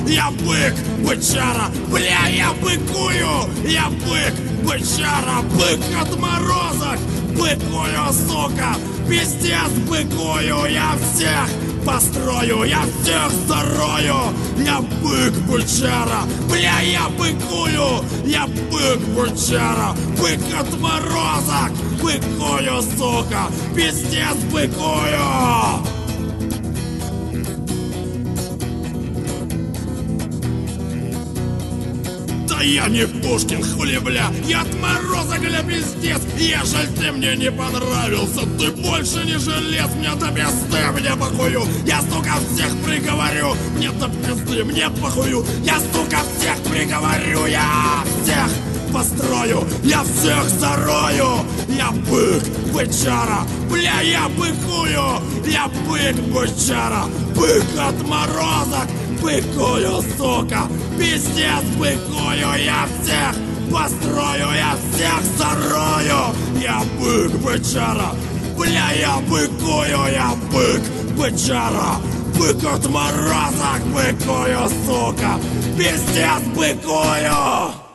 я бык, бычара, бля, я быкую, я бык, бычара, бык отморозок, быкую, сука, пиздец, быкую, я всех построю, я всех зарою, я бык, бычара, бля, я быкую, я бык, бычара, бык отморозок, быкую, сука, пиздец, быкую. Да я не Пушкин, хули, бля, я отморозок, бля, пиздец. Ежель ты мне не понравился, ты больше не желез, мне до пизды, мне похую. Я, сука, всех приговорю, мне до пизды, мне похую. Я, сука, всех приговорю, я всех построю, я всех зарою. Я бык, бычара, бля, я быкую, я бык, бычара, бык отморозок, быкую, сука, пиздец, быкую, я всех построю, я всех зарою. Я бык, бычара, бля, я быкую, я бык, бычара, бык отморозок, быкую, сука, пиздец, быкую.